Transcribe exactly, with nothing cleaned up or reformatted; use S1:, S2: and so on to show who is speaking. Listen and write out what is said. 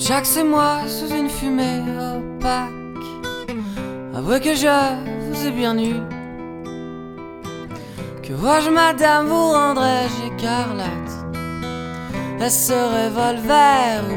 S1: Jacques, c'est moi sous une fumée opaque. Avouez que je vous ai bien eu. Que vois-je, madame, vous rendrai-je écarlate? Est-ce ce revolver